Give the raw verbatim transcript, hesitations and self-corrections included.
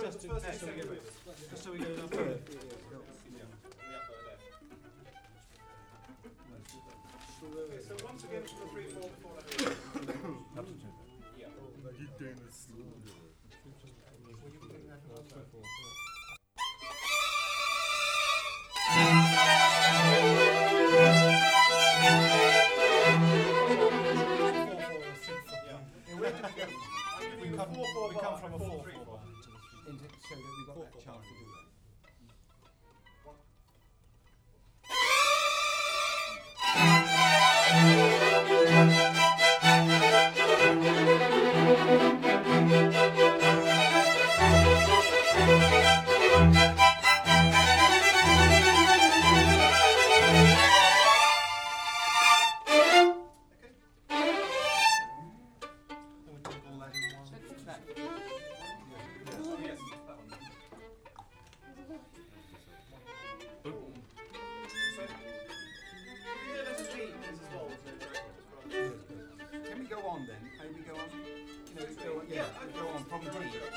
just the to first test and so we second get, movers. just so we get enough. Yeah. Okay, so once again for the free fall before that. Yeah. We come, Four, four we bar, come from a four, four three, four four. bar into the three. Into, so that we've got Four, that four, chance to five. do that. And we take all that in one. That, Oh, yes, that one. So, yeah, there's a lead as well. So can we go on then? Can we go on? You know, go on, yeah, Yeah, we go on from D.